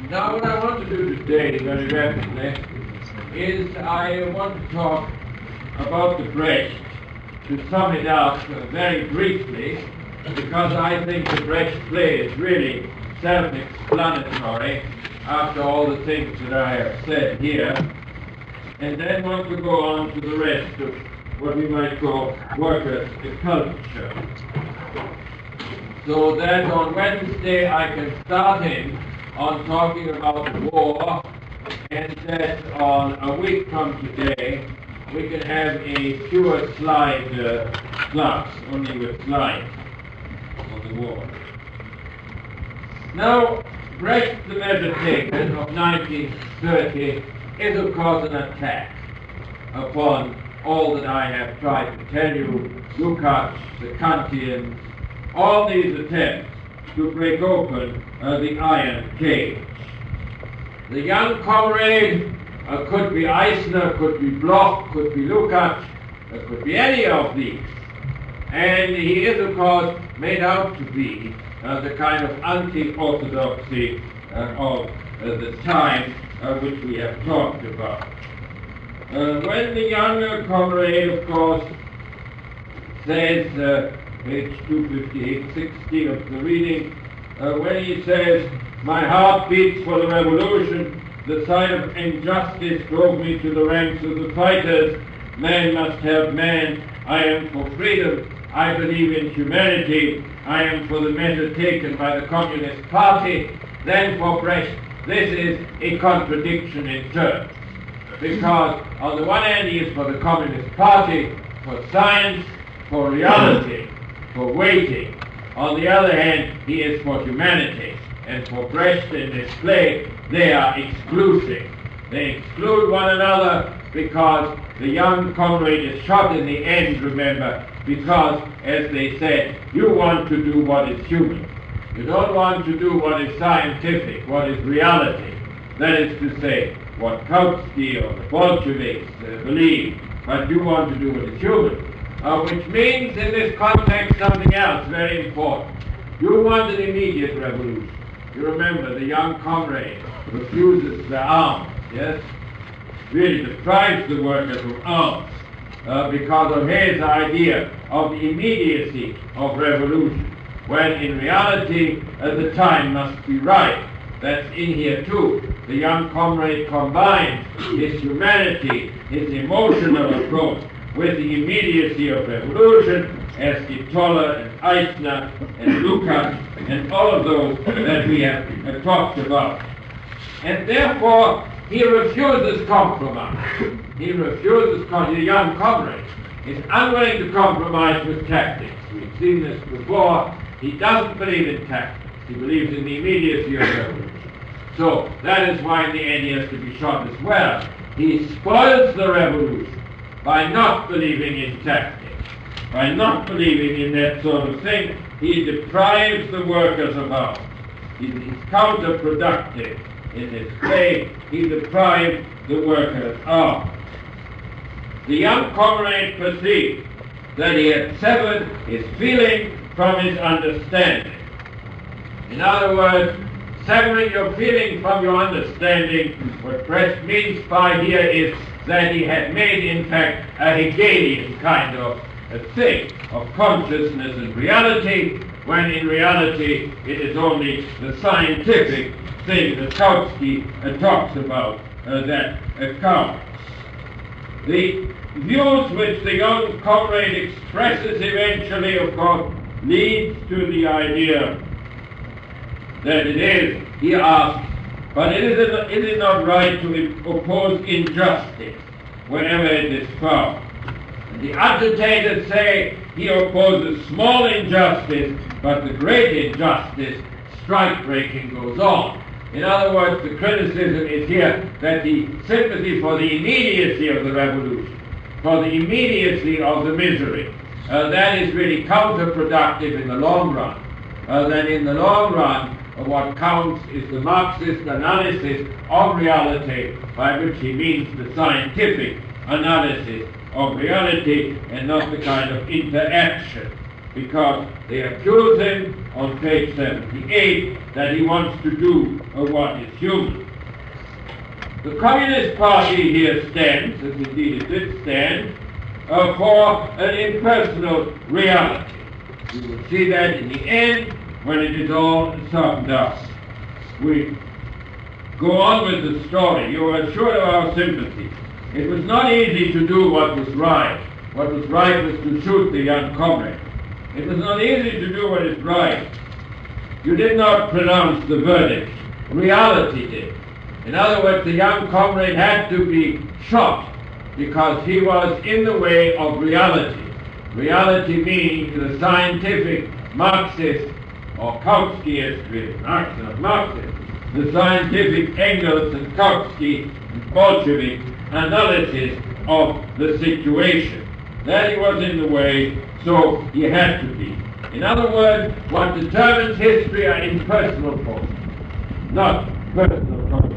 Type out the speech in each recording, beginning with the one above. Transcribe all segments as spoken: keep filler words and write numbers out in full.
Now, what I want to do today, very rapidly, is I want to talk about the Brecht, to sum it up uh, very briefly, because I think the Brecht play is really self-explanatory after all the things that I have said here, and then want to go on to the rest of what we might call workers' culture. So that on Wednesday I can start in on talking about the war, and that on a week from today we can have a pure slide uh, class, only with slides on the war. Now, Brecht the Meditated of nineteen thirty is of course an attack upon all that I have tried to tell you, Lukács, the Kantians, all these attempts to break open uh, the iron cage. The young comrade uh, could be Eisner, could be Bloch, could be Lukács, uh, could be any of these. And he is, of course, made out to be uh, the kind of anti-orthodoxy uh, of uh, the time uh, which we have talked about. Uh, when the younger comrade, of course, says, uh, page two fifty-eight sixty of the reading, uh, when he says, "My heart beats for the revolution, the sight of injustice drove me to the ranks of the fighters, man must help man, I am for freedom, I believe in humanity, I am for the measure taken by the Communist Party," then for Brecht, this is a contradiction in terms. Because on the one hand he is for the Communist Party, for science, for reality, for waiting. On the other hand, he is for humanity. And for Brecht in this play, they are exclusive. They exclude one another because the young comrade is shot in the end, remember, because, as they said, you want to do what is human. You don't want to do what is scientific, what is reality. That is to say, what Kautsky or the Bolsheviks uh, believe, but you want to do what is human. Uh, which means in this context something else very important. You want an immediate revolution. You remember the young comrade refuses the arms, yes? Really deprives the workers of arms uh, because of his idea of the immediacy of revolution, when in reality uh, the time must be right. That's in here too. The young comrade combines his humanity, his emotional approach, with the immediacy of revolution, as did Toller and Eisner and Lukács and all of those that we have uh, talked about. And therefore, he refuses compromise. He refuses, com- the young comrade is unwilling to compromise with tactics. We've seen this before. He doesn't believe in tactics. He believes in the immediacy of revolution. So that is why in the end he has to be shot as well. He spoils the revolution by not believing in tactics, by not believing in that sort of thing. He deprives the workers of arms. He's counterproductive in his play. He deprives the workers of arms. The young comrade perceived that he had severed his feeling from his understanding. In other words, severing your feeling from your understanding, what Brecht means by here is that he had made, in fact, a Hegelian kind of a thing of consciousness and reality, when in reality it is only the scientific thing that Kautsky uh, talks about uh, that uh, counts. The views which the young comrade expresses eventually, of course, leads to the idea that it is, he asks, but it is, it is not right to oppose injustice wherever it is found. And the agitators say he opposes small injustice, but the great injustice, strike-breaking, goes on. In other words, the criticism is here that the sympathy for the immediacy of the revolution, for the immediacy of the misery, uh, that is really counterproductive in the long run. Uh, that in the long run, uh, what counts is the Marxist analysis of reality, by which he means the scientific analysis of reality and not the kind of interaction because they accuse him on page seventy-eight that he wants to do uh, what is human. The Communist Party here stands, as indeed it did stand, uh, for an impersonal reality. We will see that in the end when it is all summed up. We go on with the story. You are assured of our sympathy. It was not easy to do what was right. What was right was to shoot the young comrade. It was not easy to do what is right. You did not pronounce the verdict. Reality did. In other words, the young comrade had to be shot because he was in the way of reality. Reality meaning the scientific Marxist, or Kautskyist with Marx and Marxist, the scientific Engels and Kautsky and Bolshevik analysis of the situation. That he was in the way, so he had to be. In other words, what determines history are impersonal forces, not personal consciousness.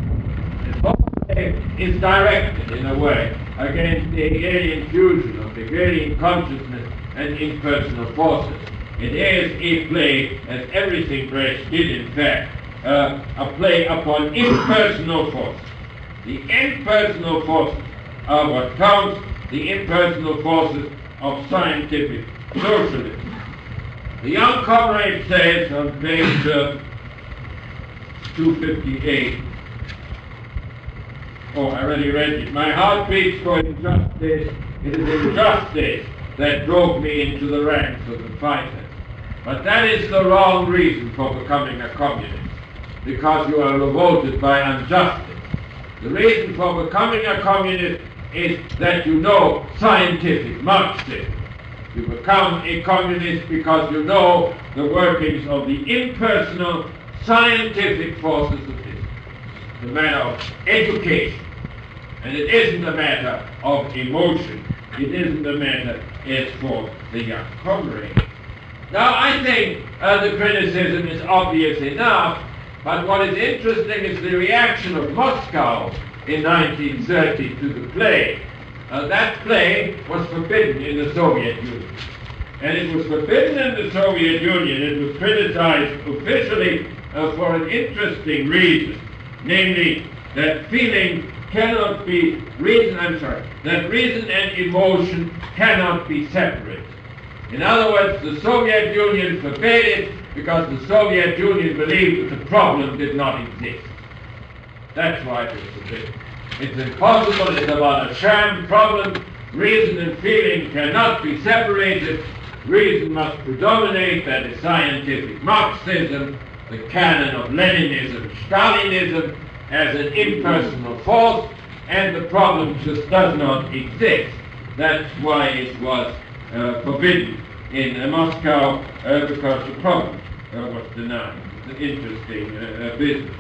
Is directed in a way against the Hegelian fusion of Hegelian consciousness and impersonal forces. It is a play, as everything Brecht did in fact, uh, a play upon impersonal forces. The impersonal forces are what counts, the impersonal forces of scientific socialism. The young comrade says on page uh, two fifty-eight, oh, I already read it. My heart beats for injustice. It is injustice that drove me into the ranks of the fighters. But that is the wrong reason for becoming a communist, because you are revolted by injustice. The reason for becoming a communist is that you know scientific Marxism. You become a communist because you know the workings of the impersonal scientific forces of history. The matter of education. And it isn't a matter of emotion. It isn't a matter as for the young comrade. Now, I think uh, the criticism is obvious enough, but what is interesting is the reaction of Moscow in nineteen thirty to the play. Uh, that play was forbidden in the Soviet Union. And it was forbidden in the Soviet Union. It was criticized officially uh, for an interesting reason, namely that feeling cannot be reason, I'm sorry, that reason and emotion cannot be separated. In other words, the Soviet Union forbade it because the Soviet Union believed that the problem did not exist. That's why it was forbidden. It's impossible, it's about a sham problem. Reason and feeling cannot be separated. Reason must predominate, that is scientific Marxism, the canon of Leninism, Stalinism, as an impersonal force, and the problem just does not exist. That's why it was uh, forbidden in uh, Moscow, uh, because the problem uh, was denied. It's an interesting uh, uh, business.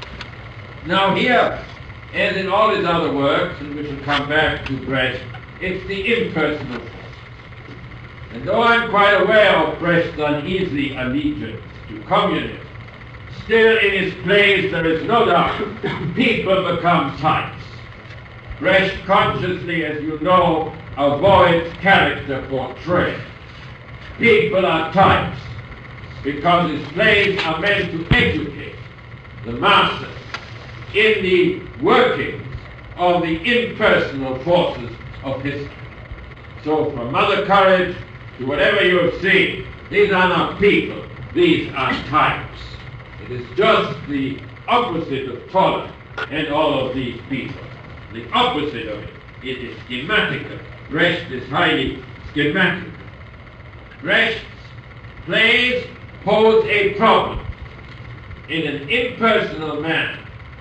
Now here, as in all his other works, and we shall come back to Brecht, it's the impersonal force. And though I'm quite aware of Brecht's uneasy allegiance to communism, still in his plays there is no doubt people become types. Brecht consciously, as you know, avoids character portrayal. People are types because his plays are meant to educate the masses in the workings of the impersonal forces of history. So from Mother Courage to whatever you have seen, these are not people, these are types. It is just the opposite of Toller and all of these people. The opposite of it, it is schematical. Brecht is highly schematical. Brecht's plays pose a problem in an impersonal manner.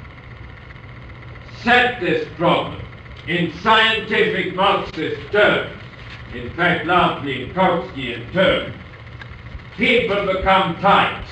Set this problem in scientific Marxist terms, in fact largely in Kautsky terms. People become types.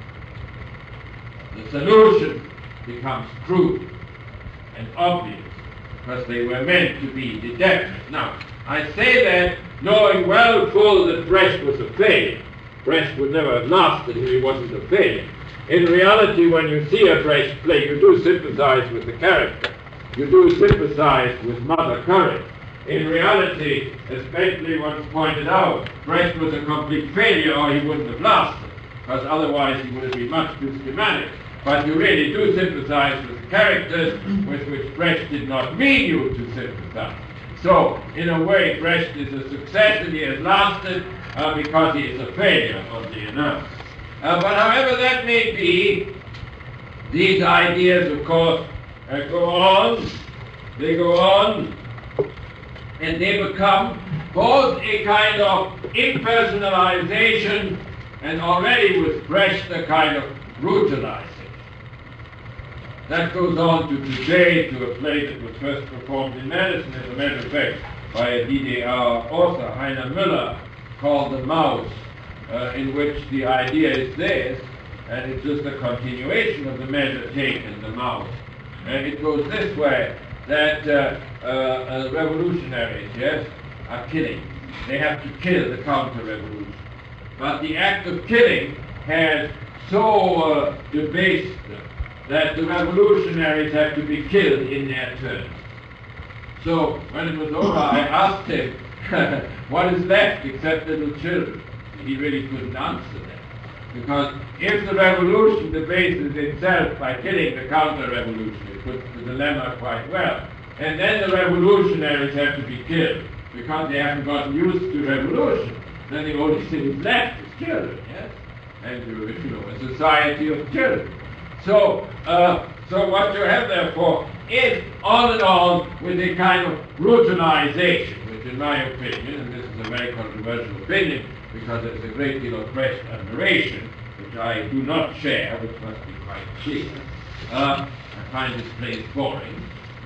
The solution becomes crude and obvious because they were meant to be definite. Now, I say that knowing well full that Brecht was a failure. Brecht would never have lasted if he wasn't a failure. In reality, when you see a Brecht play, you do sympathize with the character. You do sympathize with Mother Courage. in reality, as Bentley once pointed out, Brecht was a complete failure or he wouldn't have lasted, because otherwise he would have been much too schematic. But you really do sympathize with the characters with which Brecht did not mean you to sympathize. So, in a way, Brecht is a success and he has lasted uh, because he is a failure of the analysis. Uh, but however that may be, these ideas, of course, uh, go on, they go on, and they become both a kind of impersonalization and already with Brecht a kind of brutalization. That goes on to today, to a play that was first performed in Madison, as a matter of fact, by a D D R author, Heiner Müller, called The Mouse, uh, in which the idea is this, and it's just a continuation of the measure taken, The Mouse. And it goes this way, that uh, uh, uh, revolutionaries, yes, are killing. They have to kill the counter-revolution. But the act of killing has so uh, debased them that the revolutionaries have to be killed in their turn. So when it was over, I asked him, what is left except little children? He really couldn't answer that. Because if the revolution debases itself by killing the counter-revolution, it puts the dilemma quite well. And then the revolutionaries have to be killed, because they haven't gotten used to revolution. Then the only thing left is children, yes? And you, you know, a society of children. So, uh, so what you have therefore is on and on with a kind of brutalization, which in my opinion, and this is a very controversial opinion, because there's a great deal of Brecht admiration, which I do not share, which must be quite clear. Uh, I find this place boring,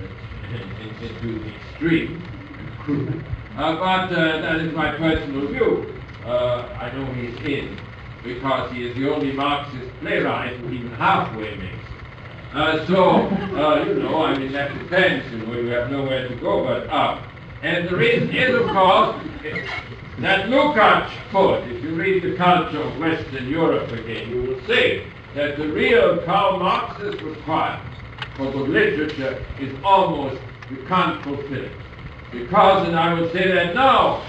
into the extreme and crude. Uh, but uh, that is my personal view. Uh, I know he's in, because he is the only Marxist playwright who even halfway makes it. Uh, so, uh, you know, I mean, that depends, you know, you have nowhere to go but up. And the reason is, of course, that Lukács put, if you read The Culture of Western Europe again, you will see that the real Karl Marxist requirement for good literature is almost, you can't fulfill it. Because, and I would say that now,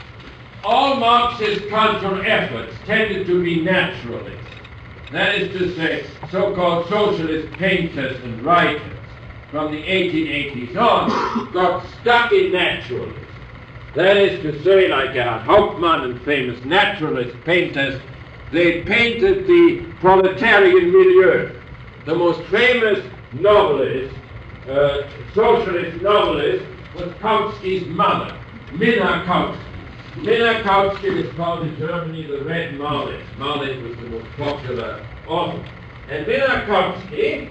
all Marxist cultural efforts tended to be naturalist. That is to say, so-called socialist painters and writers from the eighteen eighties on got stuck in naturalism. That is to say, like Gerhard Hauptmann and famous naturalist painters, they painted the proletarian milieu. The most famous novelist, uh, socialist novelist, was Kautsky's mother, Minna Kautsky. Minna Kautsky is called in Germany the Red Marlet. Marlet was the most popular author. And Minna Kautsky,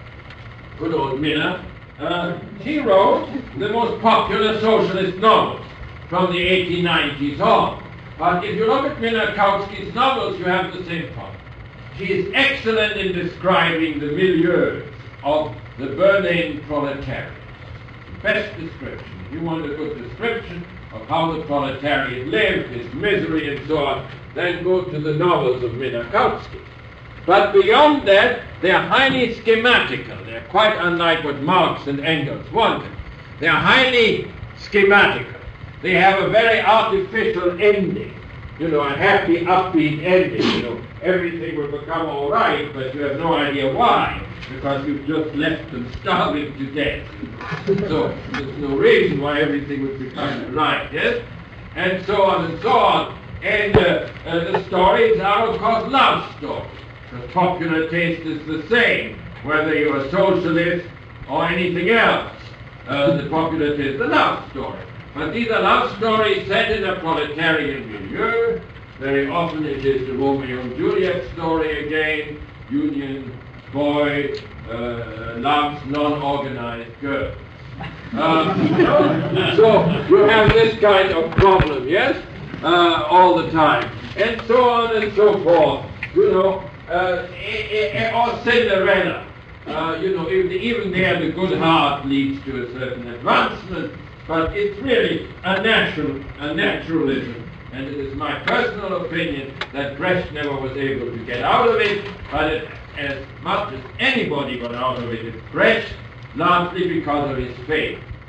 good old Minna, uh, she wrote the most popular socialist novels from the eighteen nineties on. But if you look at Minna Kautsky's novels, you have the same problem. She is excellent in describing the milieu of the Berlin proletariat. The best description. If you want a good description of how the proletariat lived, its misery and so on, then go to the novels of Minna Kautsky. But beyond that, they are highly schematical. They are quite unlike what Marx and Engels wanted. They are highly schematical. They have a very artificial ending. You know, a happy, upbeat ending. You know, everything will become all right, but you have no idea why, because you've just left them starving to death. So there's no reason why everything would become all right, yes? And so on and so on. And uh, uh, the stories are, of course, love stories. The popular taste is the same, whether you're a socialist or anything else. Uh, the popular taste is the love story. But these are love stories set in a proletarian milieu. Very often it is the Romeo and Juliet story again. Union boy uh, loves non-organized girl. Uh, so you have this kind of problem, yes, uh, all the time. And so on and so forth, you know. Uh, or Cinderella, uh, you know, even, even there the good heart leads to a certain advancement, but it's really a natural, a naturalism, and it is my personal opinion that Brecht never was able to get out of it, but it, as much as anybody got out of it, it's Brecht, largely because of his faith.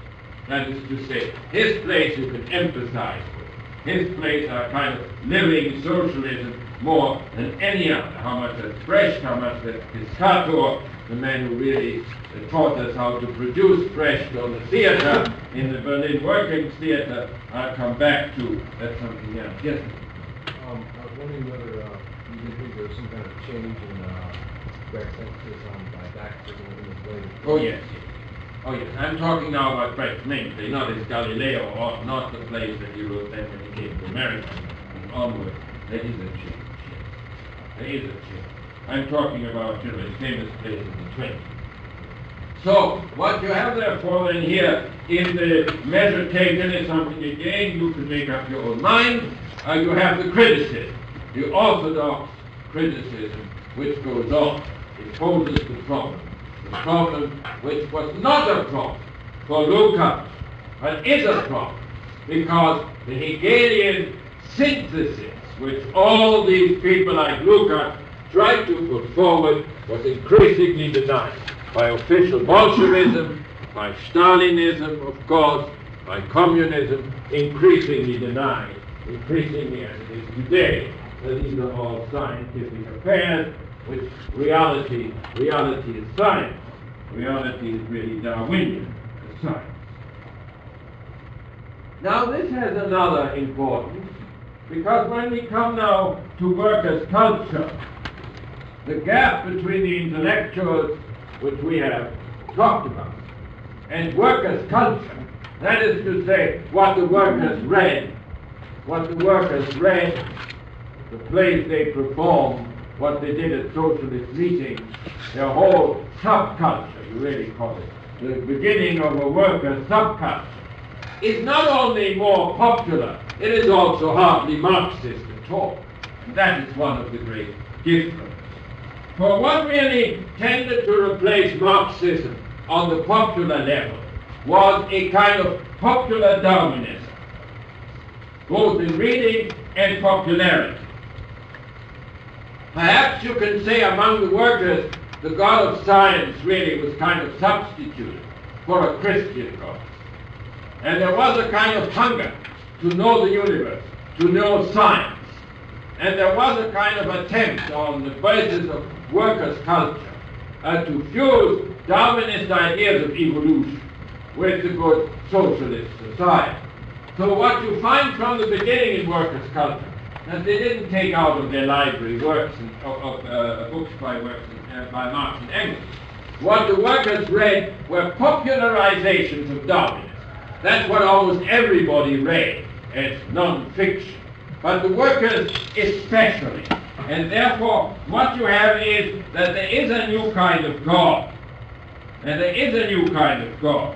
That is to say, his place you can emphasize. His place are kind of living socialism more than any other. How much that Brecht, how much that Piscator, the man who really uh, taught us how to produce Brecht on the theater, in the Berlin Workings Theater, I'll come back to. That's something else. Yes? Um, I was wondering whether uh, you think there's some kind of change in uh, Brecht's emphasis on didacticism in the play. Oh, yes, yes. Oh, yes. I'm talking now about Brecht's main play, not his Galileo, or not the plays that he wrote then when he came to America and onward. There is a change, yes. There is a change. I'm talking about, you know, his famous plays in the twenties. So, what you have therefore in here in the measure taken is something again you can make up your own mind. Uh, you have the criticism, the orthodox criticism which goes on. It poses the problem. The problem which was not a problem for Lukács, but is a problem because the Hegelian synthesis which all these people like Lukács tried to put forward was increasingly denied by official Bolshevism, by Stalinism, of course, by communism, increasingly denied, increasingly as it is today, that these are all scientific affairs, which reality, reality is science. Reality is really Darwinian science. Now this has another importance, because when we come now to workers' culture, the gap between the intellectuals which we have talked about and workers' culture, that is to say, what the workers read, what the workers read, the plays they performed, what they did at socialist meetings, their whole subculture, you really call it, the beginning of a workers' subculture, is not only more popular, it is also hardly Marxist at all. And that is one of the great differences. For what really tended to replace Marxism on the popular level was a kind of popular Darwinism, both in reading and popularity. Perhaps you can say among the workers, the God of science really was kind of substituted for a Christian God. And there was a kind of hunger to know the universe, to know science. And there was a kind of attempt on the basis of workers' culture uh, to fuse Darwinist ideas of evolution with the good socialist society. So what you find from the beginning in workers' culture, that they didn't take out of their library works and, of, of uh, books by works and, uh, by Marx and Engels. What the workers read were popularizations of Darwinism. That's what almost everybody read as non-fiction. But the workers especially. And therefore, what you have is that there is a new kind of God. And there is a new kind of God.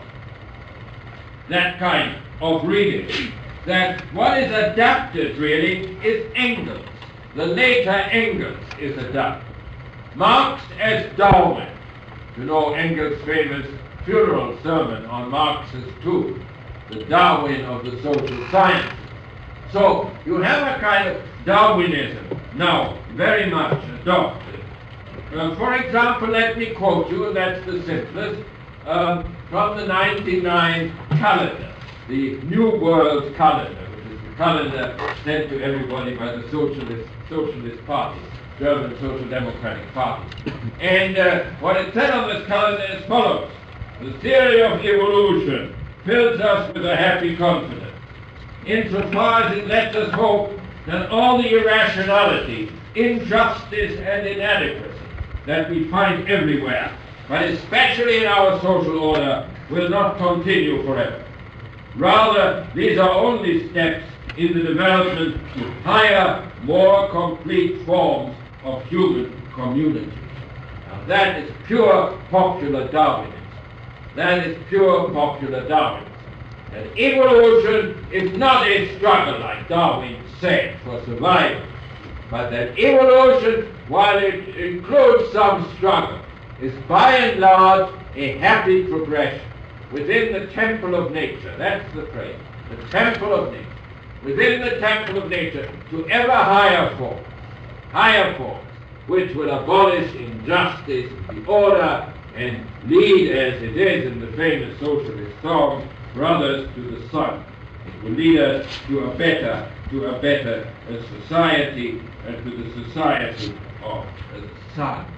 That kind of reading. That what is adapted really is Engels. The later Engels is adapted. Marx as Darwin. You know Engels' famous funeral sermon on Marx's tomb. The Darwin of the social sciences. So you have a kind of Darwinism now very much adopted. Uh, for example, let me quote you, and that's the simplest, um, from the ninety-nine calendar, the New World calendar, which is the calendar sent to everybody by the Socialist, Socialist Party, German Social Democratic Party. And uh, what it said on this calendar is as follows. The theory of evolution fills us with a happy confidence, insofar as it lets us hope that all the irrationality, injustice, and inadequacy that we find everywhere, but especially in our social order, will not continue forever. Rather, these are only steps in the development to higher, more complete forms of human community. Now that is pure popular Darwinism. That is pure popular Darwinism. And evolution is not a struggle, like Darwin said, for survival. But that evolution, while it includes some struggle, is by and large a happy progression within the temple of nature. That's the phrase. The temple of nature. Within the temple of nature to ever higher forms. Higher forms, which will abolish injustice, the order, and lead, as it is in the famous socialist song, brothers to the sun. It will lead us to a better, to a better uh, society, and to the society of uh, the sun.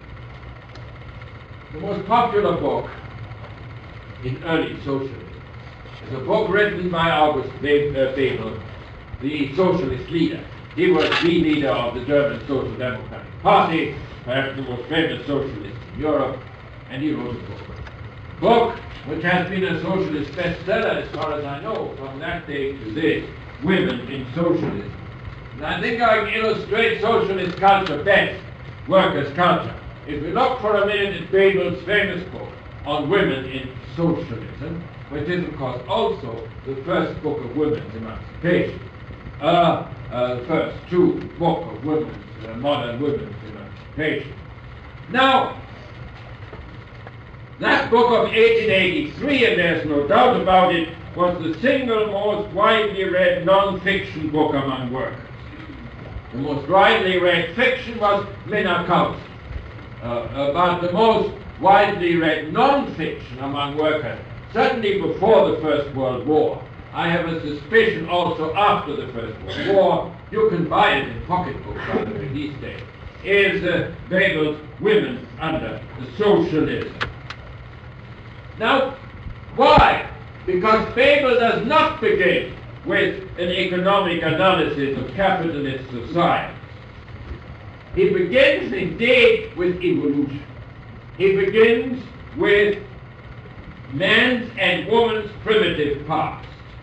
The most popular book in early socialism is a book written by August Bebel, the socialist leader. He was the leader of the German Social Democratic Party, perhaps the most famous socialist in Europe, and he wrote a book. Book which has been a socialist bestseller as far as I know from that day to this, Women in Socialism. And I think I can illustrate socialist culture best, workers' culture, if we look for a minute at Bebel's famous book on women in socialism, which is of course also the first book of women's emancipation. Uh, uh, the first true book of women's, uh, modern women's emancipation. Now, that book of eighteen eighty-three, and there's no doubt about it, was the single most widely read non-fiction book among workers. The most widely read fiction was Minna Kautsky. Uh, uh, but the most widely read non-fiction among workers, certainly before the First World War, I have a suspicion also after the First World War, you can buy it in pocketbooks by the way these days, is uh, Bebel's Women Under the Socialism. Now, why? Because Bebel does not begin with an economic analysis of capitalist society. He begins indeed with evolution. He begins with man's and woman's primitive past.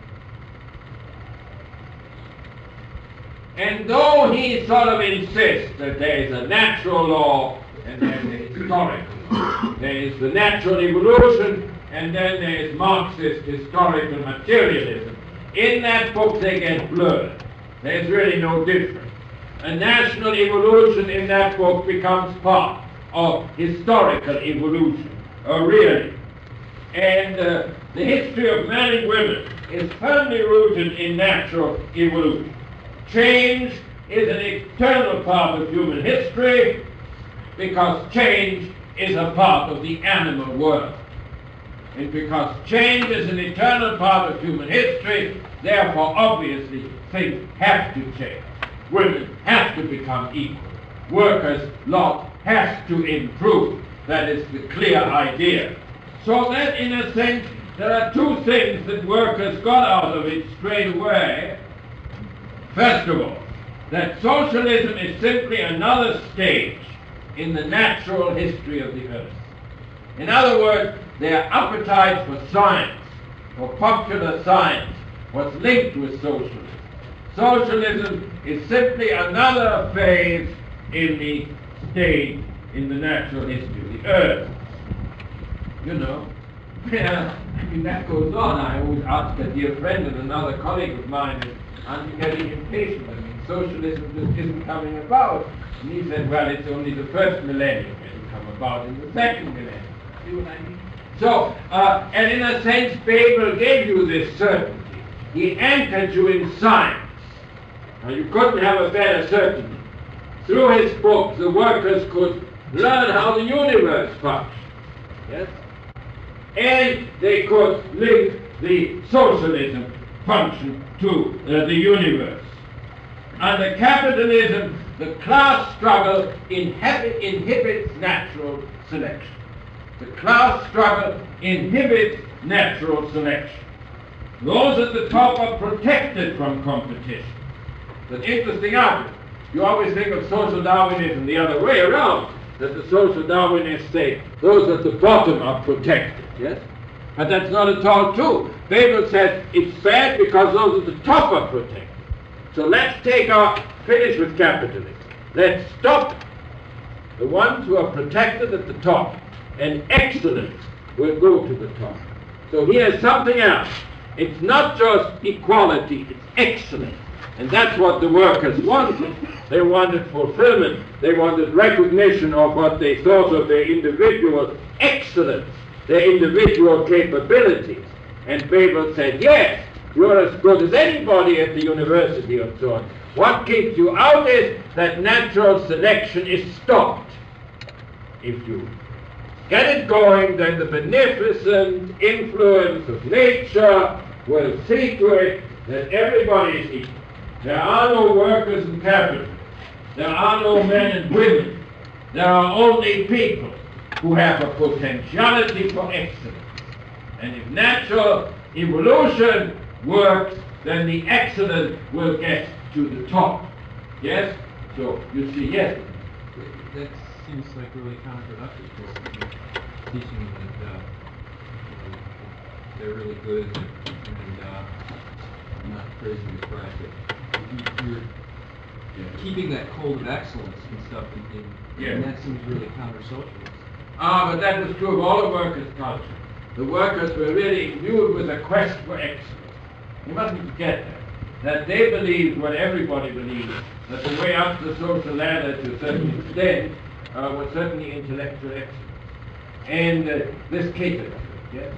And though he sort of insists that there is a natural law and then a historical law, there is the natural evolution and then there is Marxist historical materialism, in that book they get blurred. There's really no difference. A national evolution in that book becomes part of historical evolution, uh, really. And uh, the history of men and women is firmly rooted in natural evolution. Change is an eternal part of human history because change is a part of the animal world. And because change is an eternal part of human history, therefore obviously things have to change. Women have to become equal. Workers' lot has to improve. That is the clear idea. So that in a sense there are two things that workers got out of it straight away. First of all, that socialism is simply another stage in the natural history of the earth. In other words, their appetite for science, for popular science, was linked with socialism. Socialism is simply another phase in the stage in the natural history of the earth. You know, yeah, I mean, that goes on. I always ask a dear friend and another colleague of mine, is, aren't you getting impatient? I mean, socialism just isn't coming about. And he said, well, it's only the first millennium. It'll come about in the second millennium. See what I mean? So, uh, and in a sense, Bebel gave you this certainty. He anchored you in science. Now, you couldn't have a better certainty. Through his books, the workers could learn how the universe functions. Yes? And they could link the socialism function to uh, the universe. Under capitalism, the class struggle inhibit, inhibits natural selection. The class struggle inhibits natural selection. Those at the top are protected from competition. It's an interesting argument. You always think of social Darwinism the other way around, that the social Darwinists say those at the bottom are protected, yes? But that's not at all true. Bebel says it's bad because those at the top are protected. So let's take our, finish with capitalism. Let's stop the ones who are protected at the top, and excellence will go to the top. So here's something else. It's not just equality, it's excellence. And that's what the workers wanted. They wanted fulfillment. They wanted recognition of what they thought of their individual excellence, their individual capabilities. And Bebel said, yes, you're as good as anybody at the university and so on. What keeps you out is that natural selection is stopped. If you get it going, then the beneficent influence of nature will see to it that everybody is equal. There are no workers and capitalists. There are no men and women. There are only people who have a potentiality for excellence. And if natural evolution works, then the excellent will get to the top. Yes? So, you see, yes. That seems like really counterproductive for teaching that uh, you know, they're really good and uh, not praising the practice. You're Yeah. keeping that code of excellence and stuff, in, in, Yeah. and that seems really counter-socialist. Ah, but that was true of all the workers' culture. The workers were really imbued with a quest for excellence. You mustn't forget that. That they believed what everybody believes, that the way up the social ladder to a certain extent uh, was certainly intellectual excellence. And uh, this catered to it, yes?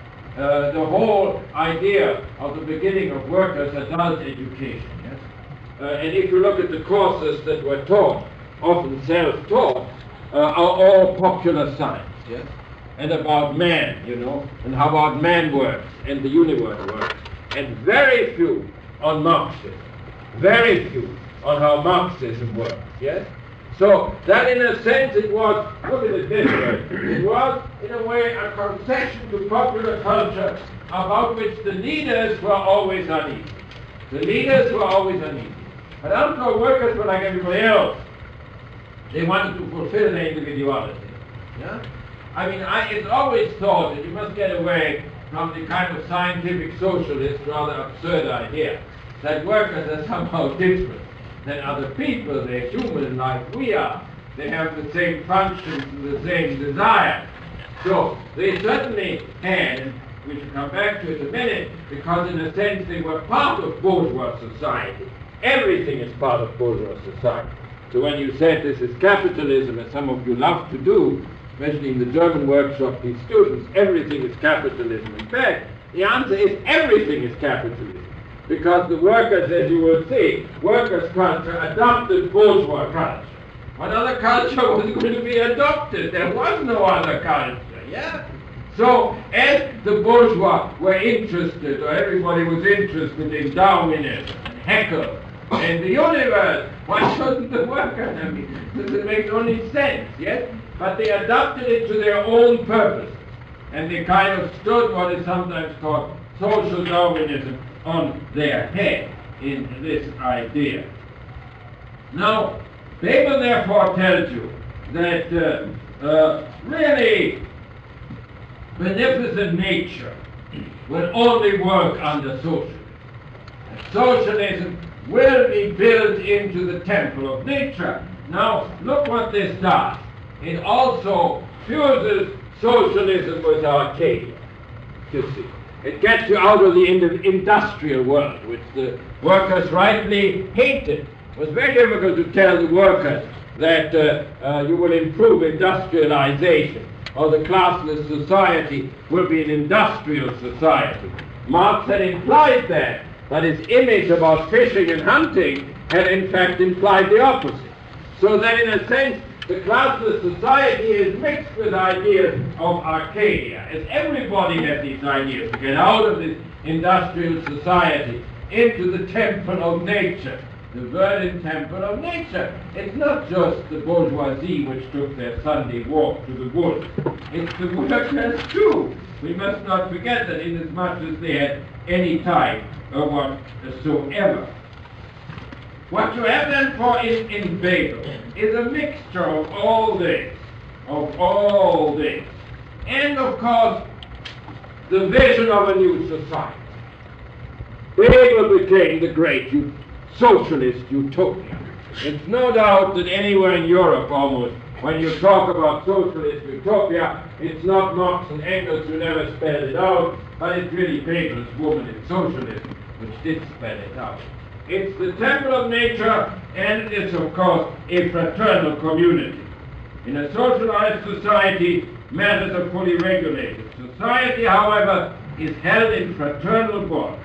Uh, the whole idea of the beginning of workers' adult education, yes? Uh, and if you look at the courses that were taught, often self-taught, uh, are all popular science, yes? And about man, you know, and how about man works and the universe works. And very few on Marxism. Very few on how Marxism works, yes? So that in a sense it was, look at it this way, it was in a way a concession to popular culture about which the leaders were always uneasy. The leaders were always uneasy. But outdoor workers were like everybody else. They wanted to fulfill their individuality. Yeah? I mean, I, it's always thought that you must get away from the kind of scientific socialist, rather absurd idea that workers are somehow different than other people. They're human like we are. They have the same functions and the same desire. So they certainly had, and we shall come back to it in a minute, because in a sense they were part of bourgeois society. Everything is part of bourgeois society. So when you said this is capitalism, as some of you love to do, especially in the German workshop, these students, everything is capitalism. In fact, the answer is everything is capitalism. Because the workers, as you will see, workers' culture adopted bourgeois culture. What other culture was going to be adopted? There was no other culture, yeah? So, as the bourgeois were interested, or everybody was interested in Darwinism and Haeckel and the universe, why shouldn't the workers? I mean, does it make only sense, yes? But they adopted it to their own purposes. And they kind of stood what is sometimes called social Darwinism on their head in this idea. Now, Weber therefore tells you that uh, uh, really beneficent nature will only work under socialism. And socialism will be built into the temple of nature. Now, look what this does. It also fuses socialism with Arcadia, you see. It gets you out of the industrial world, which the workers rightly hated. It was very difficult to tell the workers that uh, uh, you will improve industrialization, or the classless society will be an industrial society. Marx had implied that, but his image about fishing and hunting had in fact implied the opposite. So that in a sense, the classless society is mixed with ideas of Arcadia, as everybody had these ideas to get out of this industrial society into the temple of nature, the verdant temple of nature. It's not just the bourgeoisie which took their Sunday walk to the woods. It's the workers too. We must not forget that inasmuch as they had any type of whatsoever. What you have then for in, in Weber is a mixture of all this, of all this, and of course the vision of a new society. Weber became the great ut- socialist utopia. It's no doubt that anywhere in Europe almost, when you talk about socialist utopia, it's not Marx and Engels who never spelled it out, but it's really Weber's Woman in Socialism which did spell it out. It's the temple of nature, and it is, of course, a fraternal community. In a socialized society, matters are fully regulated. Society, however, is held in fraternal bond.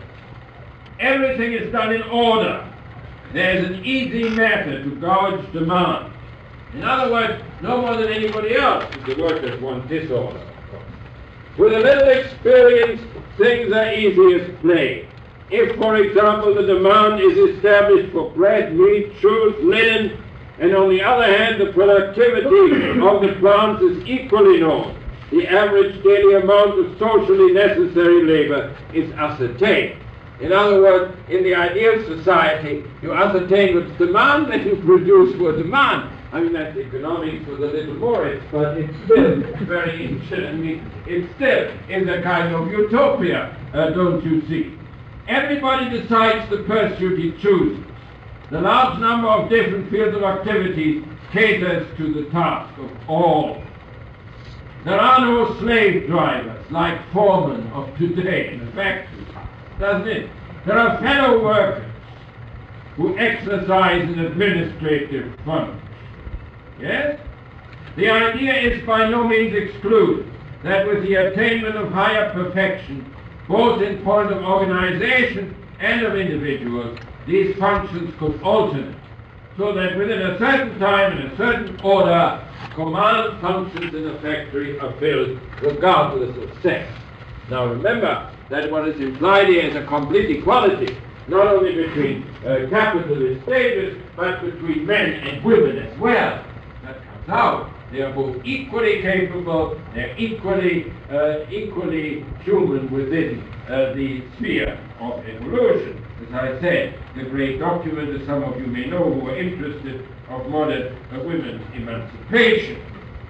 Everything is done in order. There is an easy method to gauge demand. In other words, no more than anybody else, the workers want disorder. With a little experience, things are easy as play. If, for example, the demand is established for bread, meat, shoes, linen, and on the other hand, the productivity of the plants is equally known, the average daily amount of socially necessary labor is ascertained. In other words, in the ideal society, you ascertain what's demand and you produce for demand. I mean, that's economics with a little more, it's, but it's still very interesting. I mean, it still is a kind of utopia, uh, don't you see? Everybody decides the pursuit he chooses. The large number of different fields of activities caters to the task of all. There are no slave drivers like foremen of today in the factory, doesn't it? There are fellow workers who exercise an administrative function. Yes? The idea is by no means excluded that with the attainment of higher perfection, both in point of organization and of individuals, these functions could alternate, so that within a certain time and a certain order, command functions in a factory are filled regardless of sex. Now remember that what is implied here is a complete equality, not only between uh, capitalist status, but between men and women as well. That comes out. They are both equally capable, they're equally, uh, equally human within uh, the sphere of evolution. As I said, the great document, as some of you may know who are interested, of modern uh, women's emancipation.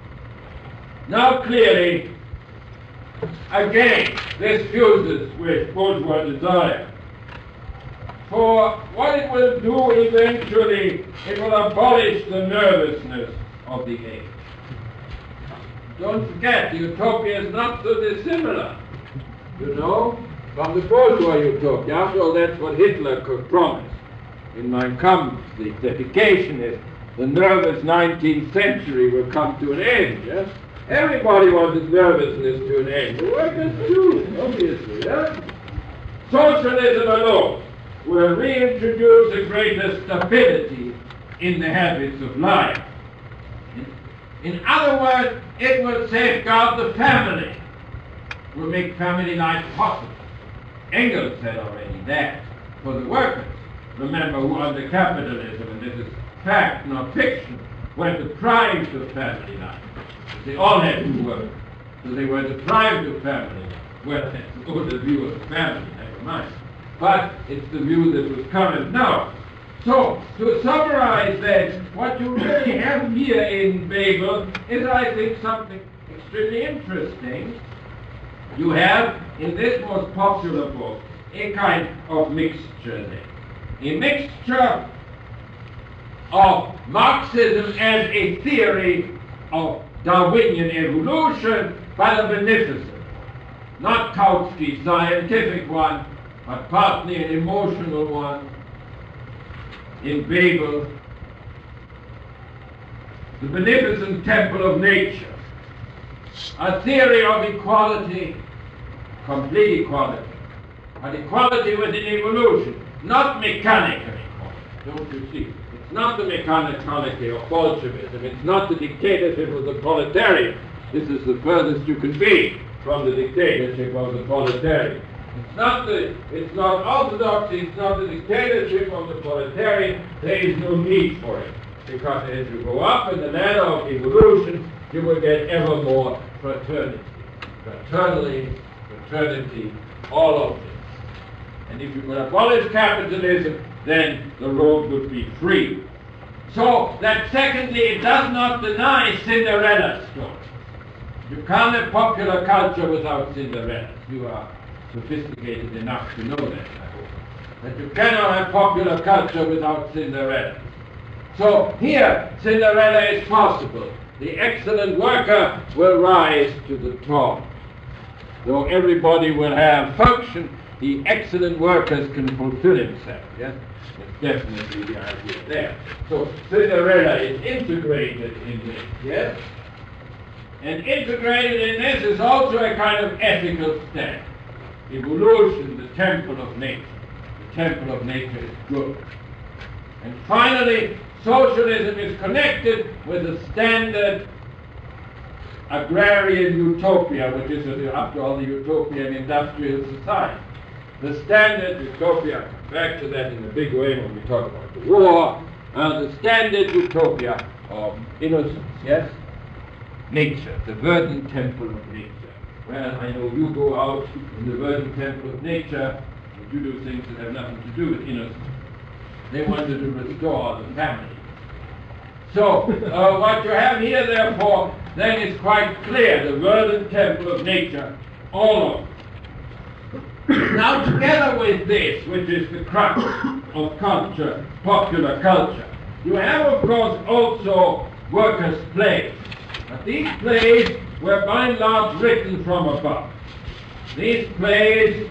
Now clearly, again, this fuses with bourgeois desire. For what it will do eventually, it will abolish the nervousness of the age. Don't forget, the utopia is not so dissimilar, you know, from the bourgeois utopia. After all, that's what Hitler could promise. In Mein Kampf, the dedication is the nervous nineteenth century will come to an end, yes? Everybody wants nervousness to an end. The workers too, obviously, yes? Socialism alone will reintroduce a greater stability in the habits of life. In other words, it will safeguard the family, will make family life possible. Engels said already that for the workers. Remember who under capitalism, and this is fact, not fiction, were deprived of family life. They all had to work, so they were deprived of family life. Well, that's the older view of the family, never mind. But it's the view that was current now. So, to summarize then, what you really have here in Babel is, I think, something extremely interesting. You have, in this most popular book, a kind of mixture there. A mixture of Marxism as a theory of Darwinian evolution, but a beneficent one. Not Kautsky's scientific one, but partly an emotional one. In Babel, the beneficent temple of nature, a theory of equality, complete equality, but equality within evolution, not mechanical equality, don't you see? It's not the mechanicality of Bolshevism, it's not the dictatorship of the proletariat. This is the furthest you can be from the dictatorship of the proletariat. It's not the, it's not orthodoxy, it's not the dictatorship of the proletariat. There is no need for it. Because as you go up in the ladder of evolution, you will get ever more fraternity. Fraternity, fraternity, all of this. And if you could abolish capitalism, then the road would be free. So that secondly, it does not deny Cinderella story. You can't have popular culture without Cinderella. You are sophisticated enough to know that, I hope. That you cannot have popular culture without Cinderella. So here, Cinderella is possible. The excellent worker will rise to the top. Though everybody will have function, the excellent workers can fulfill himself, yes? That's definitely the idea there. So Cinderella is integrated in this, yes? And integrated in this is also a kind of ethical step. Evolution, the temple of nature. The temple of nature is good. And finally, socialism is connected with the standard agrarian utopia, which is, uh, after all, the utopian industrial society. The standard utopia, back to that in a big way when we talk about the war, uh, the standard utopia of innocence, yes? Nature, the verdant temple of nature. Well, I know you go out in the verdant temple of nature, and you do things that have nothing to do with innocence. They wanted to restore the family. So, uh, what you have here, therefore, then is quite clear, the verdant temple of nature, all of it. Now, together with this, which is the crux of culture, popular culture, you have, of course, also workers' plays. But these plays were by and large written from above. These plays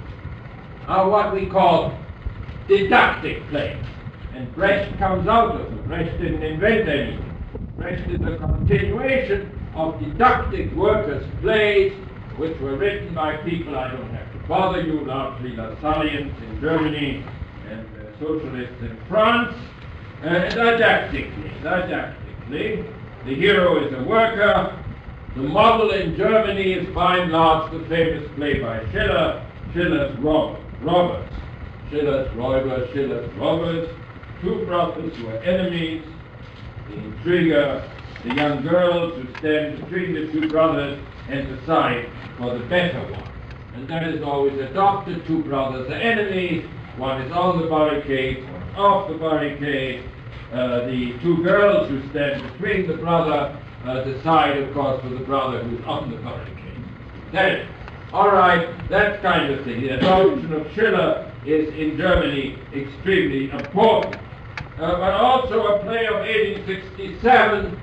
are what we call didactic plays. And Brecht comes out of them. Brecht didn't invent anything. Brecht is a continuation of didactic workers' plays, which were written by people, I don't have to bother you, largely Lassallians in Germany and uh, socialists in France, uh, didactically, didactically. The hero is a worker. The model in Germany is by and large the famous play by Schiller, Schiller's Robert, Roberts. Schiller's Räuber, Schiller's Roberts, two brothers who are enemies, the intriguer, the young girls who stand between the two brothers and decide for the better one. And that is always adopted. Two brothers are enemies, one is on the barricade, one is off the barricade. Uh, the two girls who stand between the brother uh, decide, of course, for the brother who's on the barricade. Then, all right, that kind of thing. The adoption of Schiller is in Germany extremely important. Uh, but also a play of eighteen sixty-seven,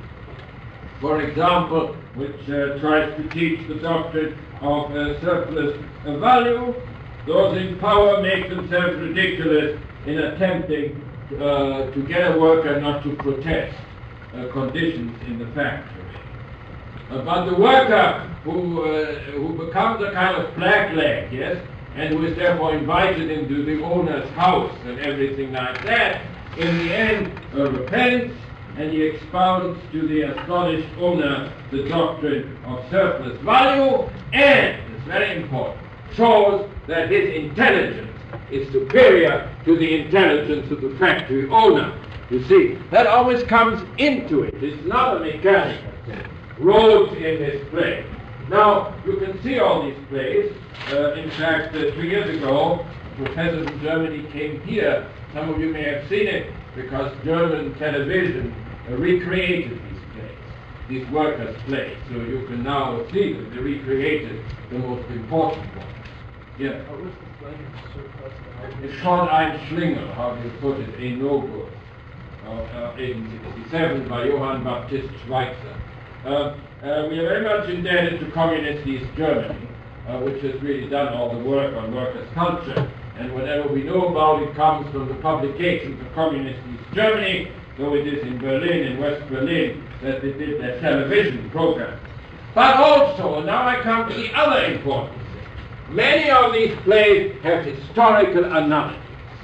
for example, which uh, tries to teach the doctrine of uh, surplus uh, value. Those in power make themselves ridiculous in attempting uh, to get a worker not to protest uh, conditions in the factory. Uh, but the worker who, uh, who becomes a kind of blackleg, yes, and who is therefore invited into the owner's house and everything like that, in the end uh, repents, and he expounds to the astonished owner the doctrine of surplus value, and, it's very important, shows that his intelligence is superior to the intelligence of the factory owner. You see, that always comes into it. It's not a mechanical thing. Roads in this play. Now, you can see all these plays. Uh, in fact, uh, two years ago, a professor from Germany came here. Some of you may have seen it because German television uh, recreated these plays, these workers' plays. So you can now see that they recreated the most important ones. Yeah. What was the play? Surplus value? It's called Ein Schlingel, how do you put it, a no-good, uh, uh, eighteen sixty-seven by Johann Baptist Schweitzer. Uh, uh, we are very much indebted to Communist East Germany, uh, which has really done all the work on workers' culture, and whatever we know about it comes from the publications of Communist East Germany, though it is in Berlin, in West Berlin, that they did their television program. But also, and now I come to the other important thing, many of these plays have historical analogy.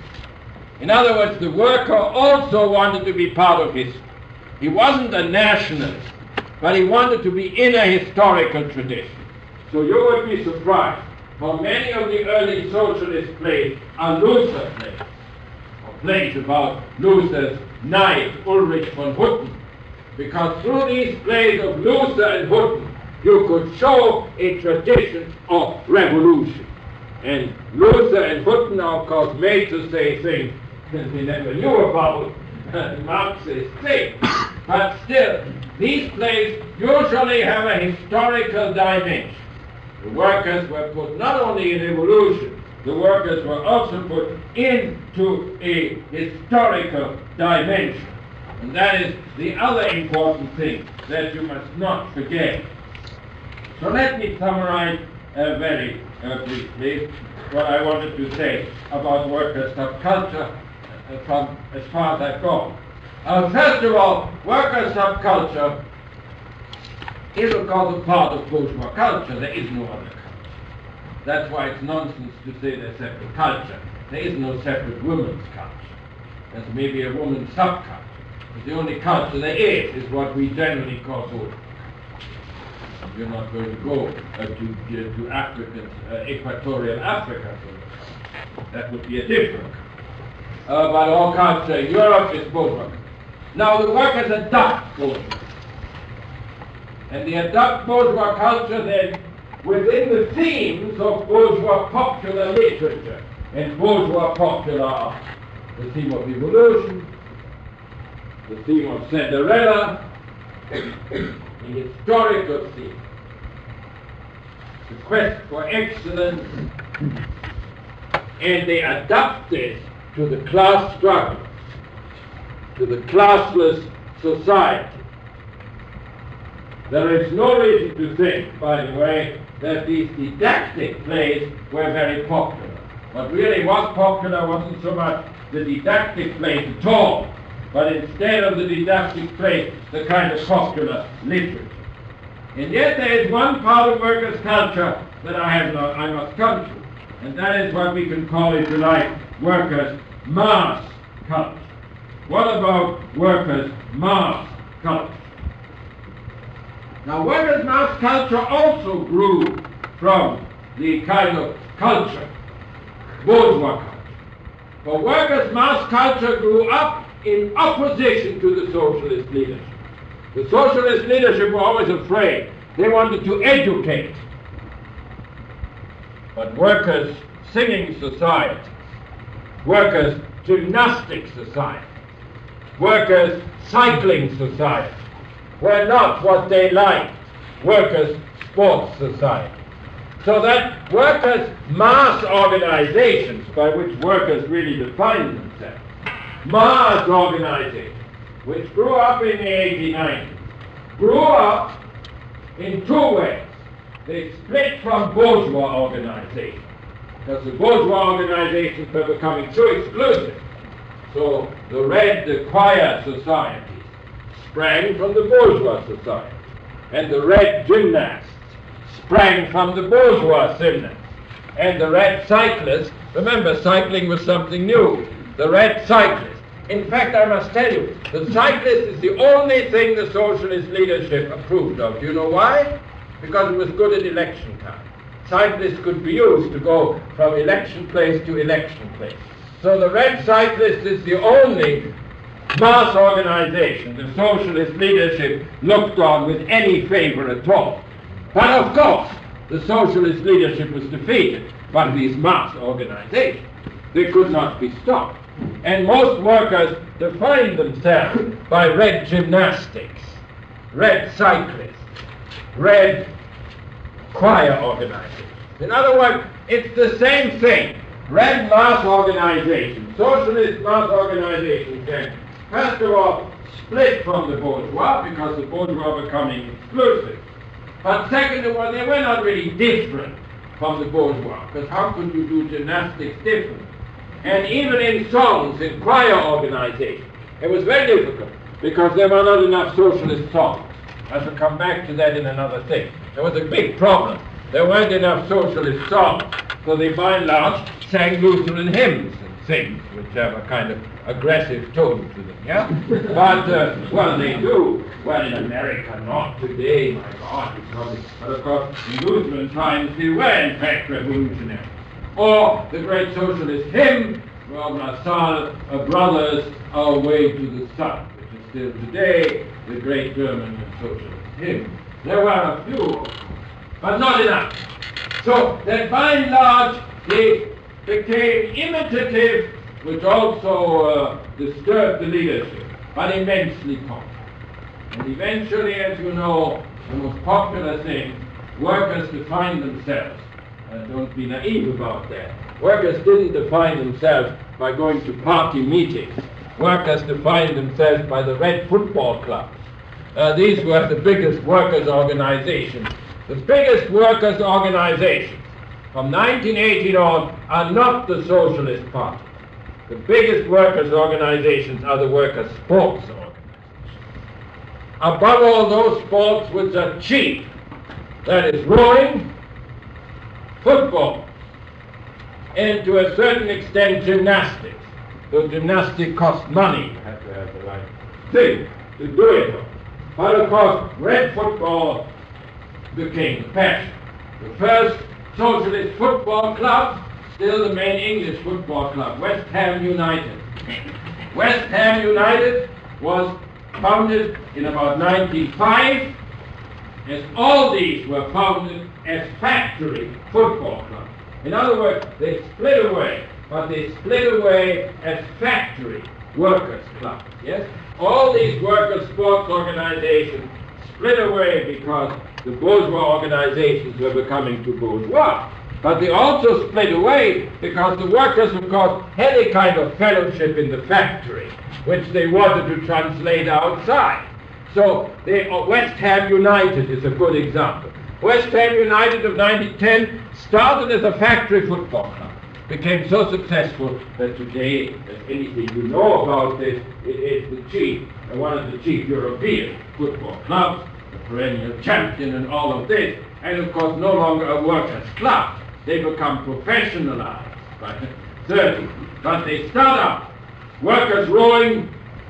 In other words, the worker also wanted to be part of history. He wasn't a nationalist, but he wanted to be in a historical tradition. So you would be surprised, for many of the early socialist plays are Luther plays, or plays about Luther's knight, Ulrich von Hutten, because through these plays of Luther and Hutten, you could show a tradition of revolution. And Luther and Hutten are, of course, made to say things that they never knew about, Marxist things. But still, these plays usually have a historical dimension. The workers were put not only in evolution, the workers were also put into a historical dimension. And that is the other important thing that you must not forget. So let me summarize uh, very uh, briefly what I wanted to say about workers' subculture uh, from as far as I've gone. Uh, first of all, workers' subculture is of course a part of bourgeois culture. There is no other culture. That's why it's nonsense to say there's separate culture. There is no separate women's culture. There's maybe a woman's subculture. The only culture there is is what we generally call social. You're not going to go uh, to, to African, uh, equatorial Africa. So that would be a different. Uh, but all culture in Europe is bourgeois. Now the workers adopt bourgeois. And they adopt bourgeois culture then within the themes of bourgeois popular literature and bourgeois popular art. The theme of evolution, the theme of Cinderella, the historical theme, the quest for excellence, and they adapt it to the class struggle, to the classless society. There is no reason to think, by the way, that these didactic plays were very popular. What really was popular wasn't so much the didactic plays at all, but instead of the didactic plays, the kind of popular literature. And yet there is one part of workers' culture that I have not, I must come to, and that is what we can call, if you like, workers' mass culture. What about workers' mass culture? Now, workers' mass culture also grew from the kind of culture, bourgeois culture. But workers' mass culture grew up in opposition to the socialist leadership. The socialist leadership were always afraid. They wanted to educate. But workers' singing society, workers' gymnastic society, workers' cycling society were not what they liked, workers' sports society. So that workers' mass organizations, by which workers really define themselves, mass organizations, which grew up in the eighteen nineties, grew up in two ways. They split from bourgeois organizations, because the bourgeois organizations were becoming too exclusive. So the Red, the choir societies sprang from the bourgeois society, and the Red gymnasts sprang from the bourgeois gymnasts, and the Red cyclists, remember cycling was something new, the Red cyclists. In fact, I must tell you, the cyclist is the only thing the socialist leadership approved of. Do you know why? Because it was good at election time. Cyclists could be used to go from election place to election place. So the Red cyclist is the only mass organization the socialist leadership looked on with any favor at all. But of course, the socialist leadership was defeated by these mass organizations. They could not be stopped. And most workers defined themselves by Red gymnastics, Red cyclists, Red choir organizations. In other words, it's the same thing. Red mass organizations, socialist mass organizations then, first of all, split from the bourgeois because the bourgeois were becoming exclusive. But second of all, they were not really different from the bourgeois, because how could you do gymnastics different? And even in songs, in choir organizations, it was very difficult, because there were not enough socialist songs. I shall come back to that in another thing. There was a big problem. There weren't enough socialist songs, so they by and large sang Lutheran hymns and things, which have a kind of aggressive tone to them, yeah? But, uh, well, they do. Well, in America, not today, my God, because, but of course, in Lutheran times, they were in fact revolutionary. Or the great socialist hymn from La Salle, uh, Brothers, Our Way to the Sun, which is still today the great German socialist hymn. There were a few, but not enough. So that by and large, they became imitative, which also uh, disturbed the leadership, but immensely popular. And eventually, as you know, the most popular thing, workers defined themselves. Uh, don't be naive about that. Workers didn't define themselves by going to party meetings. Workers defined themselves by the Red football clubs. Uh, these were the biggest workers' organizations. The biggest workers' organizations from nineteen eighteen on are not the Socialist Party. The biggest workers' organizations are the workers' sports organizations. Above all, those sports which are cheap, that is rowing, football, and to a certain extent gymnastics. So gymnastics cost money. You have to have the right thing to do it on. But of course, red football became the passion. The first socialist football club, still the main English football club, West Ham United. West Ham United was founded in about ninety-five, as all these were founded as factory football clubs. In other words, they split away, but they split away as factory workers' clubs. Yes? All these workers' sports organizations split away because the bourgeois organizations were becoming too bourgeois. But they also split away because the workers, of course, had a kind of fellowship in the factory, which they wanted to translate outside. So they, uh, West Ham United is a good example. West Ham United of nineteen ten started as a factory football club, became so successful that today, if anything you know about this, it is the chief, uh, one of the chief European football clubs, the perennial champion and all of this, and of course no longer a workers' club. They become professionalized by the thirties. But they start up workers' rowing,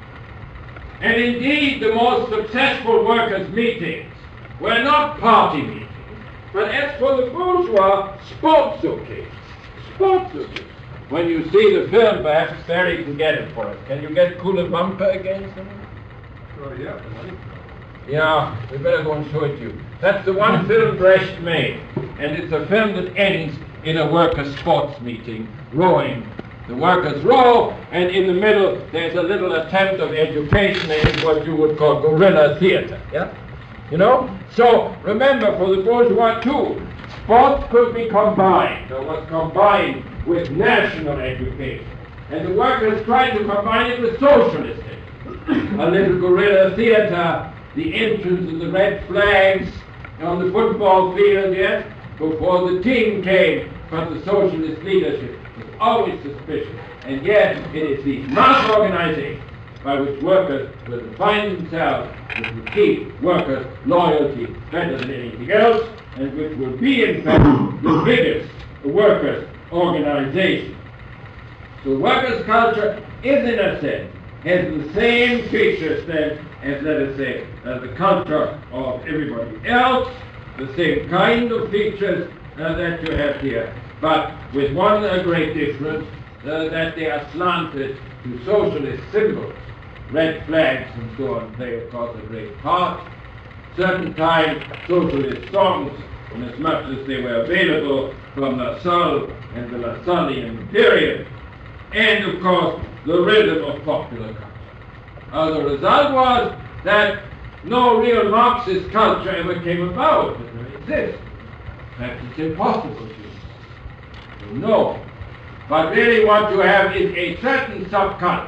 and indeed the most successful workers' meetings were not party meetings, but as for the bourgeois, sports occasions. Sports occasions. When you see the film, perhaps Barry can get it for us. Can you get Coolabumper again, someone? Oh, yeah, the money. Yeah, we better go and show it to you. That's the one film Brecht made, and it's a film that ends in a workers' sports meeting, rowing. The workers row, and in the middle there's a little attempt of education in what you would call guerrilla theater. Yeah, you know. So remember, for the bourgeois too, sports could be combined, or was combined with national education, and the workers tried to combine it with socialist education. A little guerrilla theater. The entrance of the red flags on the football field, yes, before the team came, but the socialist leadership was always suspicious. And yet, it is these mass organizations by which workers will define themselves, which will keep workers' loyalty better than anything else, and which will be, in fact, the biggest workers' organization. So workers' culture is, in a sense, has the same features then as, let us say, uh, the culture of everybody else, the same kind of features uh, that you have here, but with one uh, great difference, uh, that they are slanted to socialist symbols. Red flags and so on play, of course, a great part. Certain times, socialist songs, inasmuch as they were available from La Salle and the La Sallian period, and, of course, the rhythm of popular culture. Uh, the result was that no real Marxist culture ever came about. It doesn't exist. In fact, it's impossible to, to know. But really what you have is a certain subculture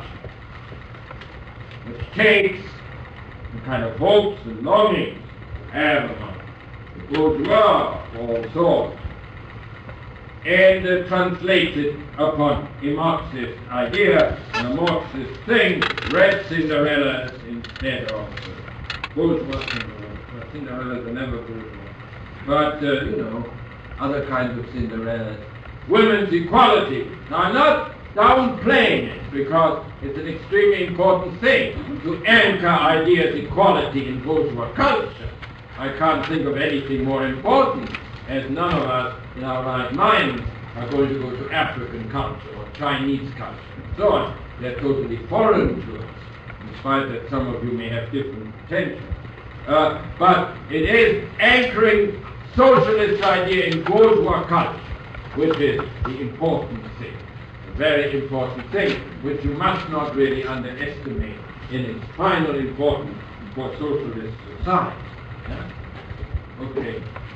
which takes the kind of hopes and longings have among the bourgeois of all sorts, and uh, translates it upon a Marxist idea, and a Marxist thing, red Cinderellas instead of uh, bourgeois Cinderellas. Well, Cinderellas are never bourgeois. But, uh, you know, other kinds of Cinderellas. Women's equality. Now, I'm not downplaying it, because it's an extremely important thing to anchor ideas of equality in bourgeois culture. I can't think of anything more important, as none of us in our right minds are going to go to African culture or Chinese culture and so on. They're totally foreign to us, in spite that some of you may have different intentions. Uh, but it is anchoring socialist idea in bourgeois culture, which is the important thing, a very important thing, which you must not really underestimate in its final importance for socialist society. Yeah? Okay.